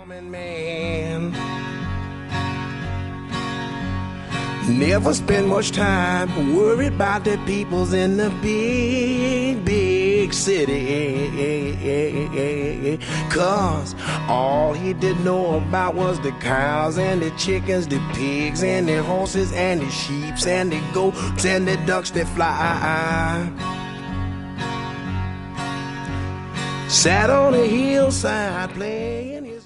Common man never spend much time worried about the peoples in the big city. Cause all he did know about was the cows and the chickens, the pigs and the horses and the sheeps and the goats and the ducks that fly. Sat on a hillside playing his